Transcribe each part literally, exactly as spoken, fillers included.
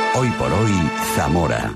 Hoy por hoy, Zamora.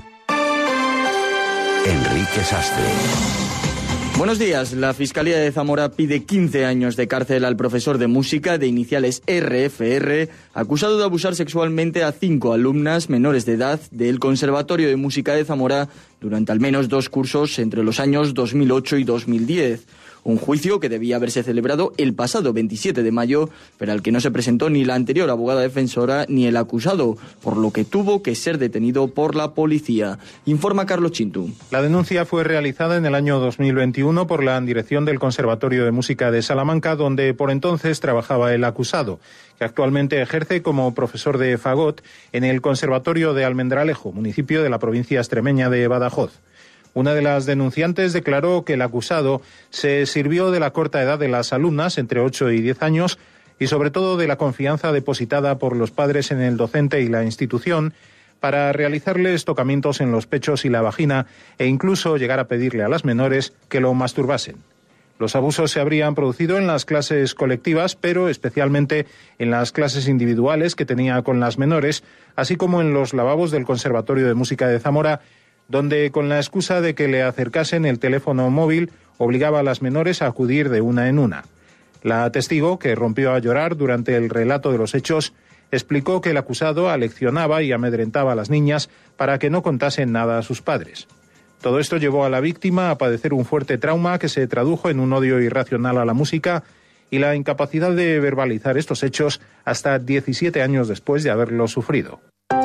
Enrique Sastre. Buenos días. La Fiscalía de Zamora pide quince años de cárcel al profesor de música de iniciales R F R, acusado de abusar sexualmente a cinco alumnas menores de edad del Conservatorio de Música de Zamora durante al menos dos cursos entre los años dos mil ocho y dos mil diez. Un juicio que debía haberse celebrado el pasado veintisiete de mayo, pero al que no se presentó ni la anterior abogada defensora ni el acusado, por lo que tuvo que ser detenido por la policía. Informa Carlos Chintu. La denuncia fue realizada en el año dos mil veintiuno por la dirección del Conservatorio de Música de Salamanca, donde por entonces trabajaba el acusado, que actualmente ejerce como profesor de fagot en el Conservatorio de Almendralejo, municipio de la provincia extremeña de Badajoz. Una de las denunciantes declaró que el acusado se sirvió de la corta edad de las alumnas, entre ocho y diez años, y sobre todo de la confianza depositada por los padres en el docente y la institución, para realizarles tocamientos en los pechos y la vagina e incluso llegar a pedirle a las menores que lo masturbasen. Los abusos se habrían producido en las clases colectivas, pero especialmente en las clases individuales que tenía con las menores, así como en los lavabos del Conservatorio de Música de Zamora, donde con la excusa de que le acercasen el teléfono móvil obligaba a las menores a acudir de una en una. La testigo, que rompió a llorar durante el relato de los hechos, explicó que el acusado aleccionaba y amedrentaba a las niñas para que no contasen nada a sus padres. Todo esto llevó a la víctima a padecer un fuerte trauma que se tradujo en un odio irracional a la música y la incapacidad de verbalizar estos hechos hasta diecisiete años después de haberlos sufrido.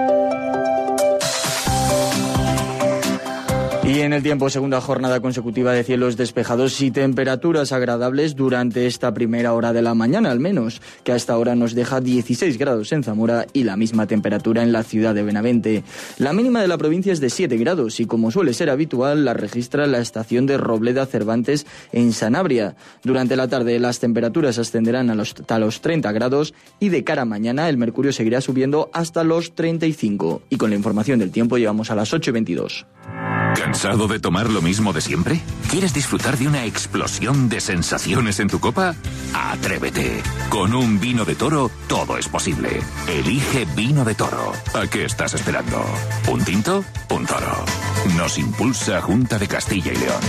Y en el tiempo, segunda jornada consecutiva de cielos despejados y temperaturas agradables durante esta primera hora de la mañana, al menos, que a esta hora nos deja dieciséis grados en Zamora y la misma temperatura en la ciudad de Benavente. La mínima de la provincia es de siete grados y, como suele ser habitual, la registra la estación de Robleda Cervantes en Sanabria. Durante la tarde las temperaturas ascenderán a los, a los treinta grados y de cara a mañana el mercurio seguirá subiendo hasta los treinta y cinco. Y con la información del tiempo llegamos a las ocho y veintidós. ¿Cansado de tomar lo mismo de siempre? ¿Quieres disfrutar de una explosión de sensaciones en tu copa? ¡Atrévete! Con un vino de Toro todo es posible. Elige Vino de Toro. ¿A qué estás esperando? ¿Un tinto? Un toro. Nos impulsa Junta de Castilla y León.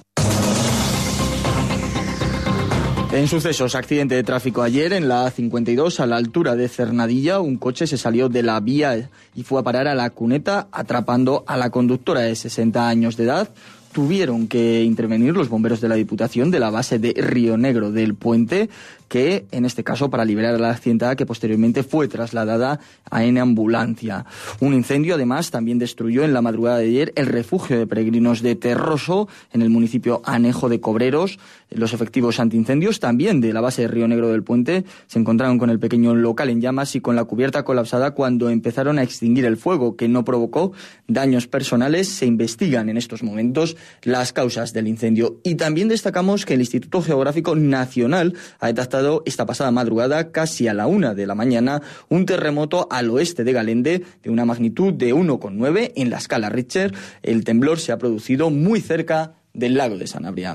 En sucesos, accidente de tráfico ayer en la A cincuenta y dos a la altura de Cernadilla. Un coche se salió de la vía y fue a parar a la cuneta, atrapando a la conductora de sesenta años de edad. Tuvieron que intervenir los bomberos de la Diputación de la base de Río Negro del Puente, que en este caso para liberar a la accidentada, que posteriormente fue trasladada a en ambulancia. Un incendio además también destruyó en la madrugada de ayer el refugio de peregrinos de Terroso en el municipio anejo de Cobreros. Los efectivos antiincendios también de la base de Río Negro del Puente se encontraron con el pequeño local en llamas y con la cubierta colapsada cuando empezaron a extinguir el fuego, que no provocó daños personales. Se investigan en estos momentos las causas del incendio. Y también destacamos que el Instituto Geográfico Nacional ha detectado esta pasada madrugada, casi a la una de la mañana, un terremoto al oeste de Galende de una magnitud de uno coma nueve en la escala Richter. El temblor se ha producido muy cerca del lago de Sanabria.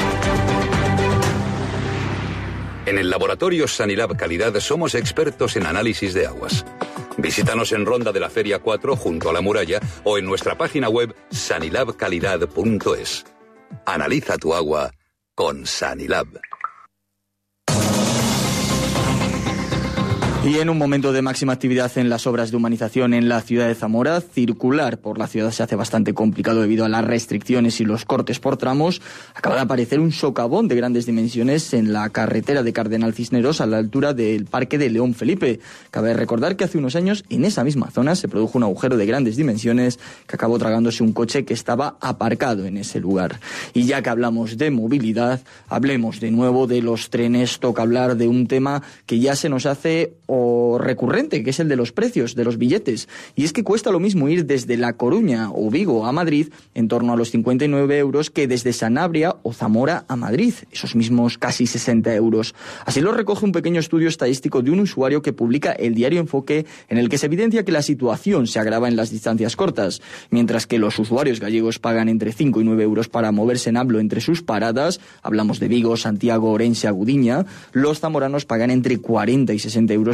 En el laboratorio Sanilab Calidad somos expertos en análisis de aguas. Visítanos en Ronda de la Feria cuatro junto a la muralla o en nuestra página web sanilab calidad punto es. Analiza tu agua con Sanilab. Y en un momento de máxima actividad en las obras de humanización en la ciudad de Zamora, circular por la ciudad se hace bastante complicado debido a las restricciones y los cortes por tramos. Acaba de aparecer un socavón de grandes dimensiones en la carretera de Cardenal Cisneros a la altura del Parque de León Felipe. Cabe recordar que hace unos años en esa misma zona se produjo un agujero de grandes dimensiones que acabó tragándose un coche que estaba aparcado en ese lugar. Y ya que hablamos de movilidad, hablemos de nuevo de los trenes. Toca hablar de un tema que ya se nos hace o recurrente, que es el de los precios de los billetes. Y es que cuesta lo mismo ir desde La Coruña o Vigo a Madrid, en torno a los cincuenta y nueve euros, que desde Sanabria o Zamora a Madrid, esos mismos casi sesenta euros. Así lo recoge un pequeño estudio estadístico de un usuario que publica el diario Enfoque, en el que se evidencia que la situación se agrava en las distancias cortas. Mientras que los usuarios gallegos pagan entre cinco y nueve euros para moverse en ABLO entre sus paradas, hablamos de Vigo, Santiago, Orense, Gudiña, los zamoranos pagan entre cuarenta y sesenta euros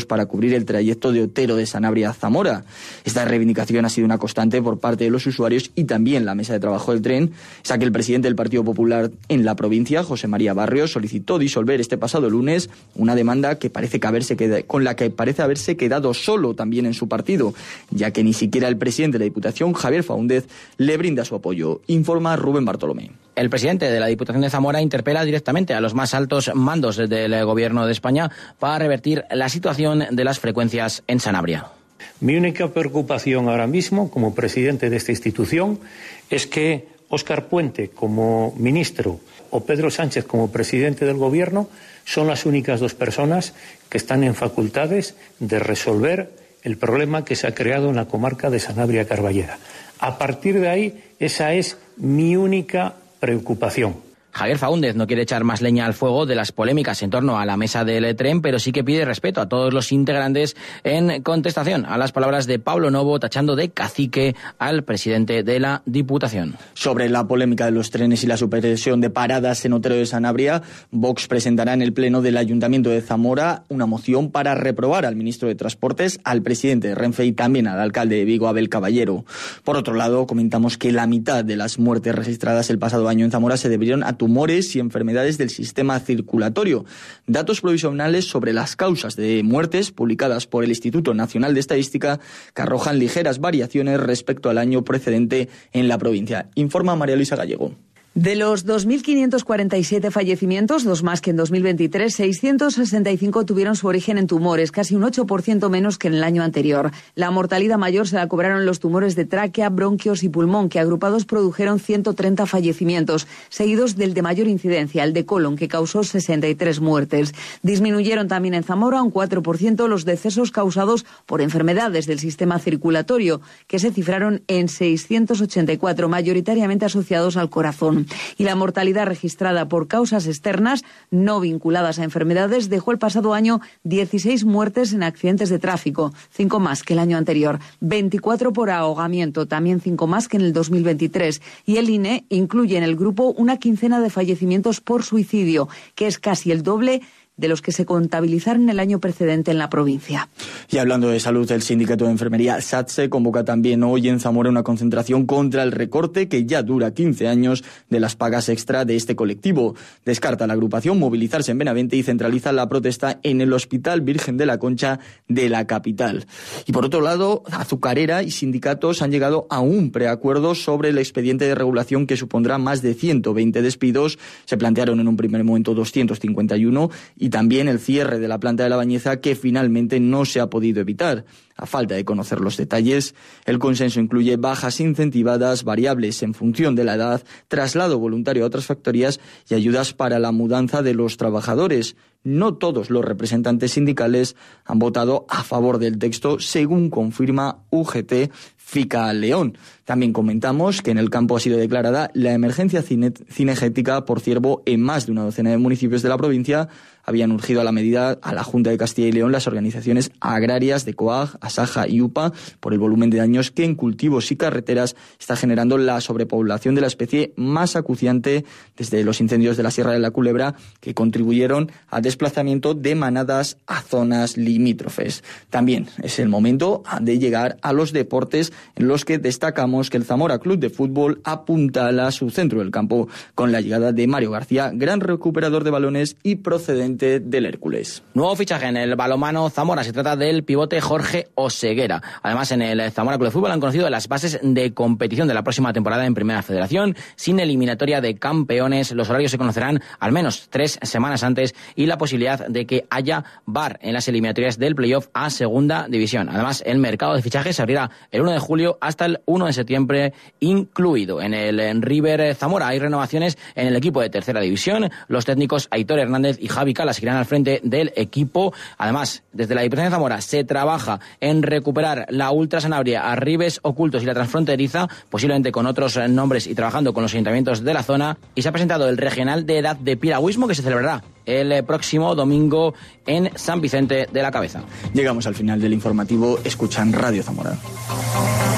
para cubrir el trayecto de Otero de Sanabria a Zamora. Esta reivindicación ha sido una constante por parte de los usuarios y también la mesa de trabajo del tren, ya que el presidente del Partido Popular en la provincia, José María Barrios, solicitó disolver este pasado lunes una demanda que parece que haberse quedado, con la que parece haberse quedado solo también en su partido, ya que ni siquiera el presidente de la Diputación, Javier Faúndez, le brinda su apoyo. Informa Rubén Bartolomé. El presidente de la Diputación de Zamora interpela directamente a los más altos mandos del Gobierno de España para revertir la situación de las frecuencias en Sanabria. Mi única preocupación ahora mismo, como presidente de esta institución, es que Óscar Puente, como ministro, o Pedro Sánchez, como presidente del Gobierno, son las únicas dos personas que están en facultades de resolver el problema que se ha creado en la comarca de Sanabria-Carballeda. A partir de ahí, esa es mi única preocupación. Javier Faúndez no quiere echar más leña al fuego de las polémicas en torno a la mesa del tren, pero sí que pide respeto a todos los integrantes en contestación a las palabras de Pablo Novo, tachando de cacique al presidente de la Diputación. Sobre la polémica de los trenes y la supresión de paradas en Otero de Sanabria, Vox presentará en el Pleno del Ayuntamiento de Zamora una moción para reprobar al ministro de Transportes, al presidente de Renfe y también al alcalde de Vigo, Abel Caballero. Por otro lado, comentamos que la mitad de las muertes registradas el pasado año en Zamora se debieron a tumores y enfermedades del sistema circulatorio. Datos provisionales sobre las causas de muertes publicadas por el Instituto Nacional de Estadística que arrojan ligeras variaciones respecto al año precedente en la provincia. Informa María Luisa Gallego. De los dos mil quinientos cuarenta y siete fallecimientos, dos más que en dos mil veintitrés, seiscientos sesenta y cinco tuvieron su origen en tumores, casi un ocho por ciento menos que en el año anterior. La mortalidad mayor se la cobraron los tumores de tráquea, bronquios y pulmón, que agrupados produjeron ciento treinta fallecimientos, seguidos del de mayor incidencia, el de colon, que causó sesenta y tres muertes. Disminuyeron también en Zamora un cuatro por ciento los decesos causados por enfermedades del sistema circulatorio, que se cifraron en seiscientos ochenta y cuatro, mayoritariamente asociados al corazón. Y la mortalidad registrada por causas externas no vinculadas a enfermedades dejó el pasado año dieciséis muertes en accidentes de tráfico, cinco más que el año anterior, veinticuatro por ahogamiento, también cinco más que en el dos mil veintitrés. Y el I N E incluye en el grupo una quincena de fallecimientos por suicidio, que es casi el doble de los que se contabilizaron el año precedente en la provincia. Y hablando de salud, el Sindicato de Enfermería SATSE convoca también hoy en Zamora una concentración contra el recorte que ya dura quince años de las pagas extra de este colectivo. Descarta la agrupación movilizarse en Benavente y centraliza la protesta en el Hospital Virgen de la Concha de la capital. Y por otro lado, Azucarera y sindicatos han llegado a un preacuerdo sobre el expediente de regulación que supondrá más de ciento veinte despidos. Se plantearon en un primer momento doscientos cincuenta y uno y también el cierre de la planta de La Bañeza, que finalmente no se ha podido evitar. A falta de conocer los detalles, el consenso incluye bajas incentivadas, variables en función de la edad, traslado voluntario a otras factorías y ayudas para la mudanza de los trabajadores. No todos los representantes sindicales han votado a favor del texto, según confirma U G T FICA León. También comentamos que en el campo ha sido declarada la emergencia cine- cinegética por ciervo en más de una docena de municipios de la provincia. Habían urgido a la medida a la Junta de Castilla y León las organizaciones agrarias de COAG, ASAJA y UPA por el volumen de daños que en cultivos y carreteras está generando la sobrepoblación de la especie más acuciante desde los incendios de la Sierra de la Culebra, que contribuyeron al desplazamiento de manadas a zonas limítrofes. También es el momento de llegar a los deportes, en los que destacamos que el Zamora Club de Fútbol apuntala su centro del campo con la llegada de Mario García, gran recuperador de balones y procedente del Hércules. Nuevo fichaje en el balonmano Zamora, se trata del pivote Jorge Oseguera. Además, en el Zamora Club de Fútbol han conocido las bases de competición de la próxima temporada en Primera Federación, sin eliminatoria de campeones. Los horarios se conocerán al menos tres semanas antes y la posibilidad de que haya V A R en las eliminatorias del playoff a Segunda División. Además, el mercado de fichajes se abrirá el uno de julio hasta el uno de septiembre incluido. En el en River Zamora hay renovaciones en el equipo de Tercera División. Los técnicos Aitor Hernández y Javi Cala seguirán al frente del equipo. Además, desde la Diputación de Zamora se trabaja en recuperar la Ultra Sanabria, Arribes Ocultos y la Transfronteriza, posiblemente con otros nombres y trabajando con los ayuntamientos de la zona. Y se ha presentado el Regional de Edad de Piragüismo, que se celebrará el próximo domingo en San Vicente de la Cabeza. Llegamos al final del informativo. Escuchan Radio Zamora.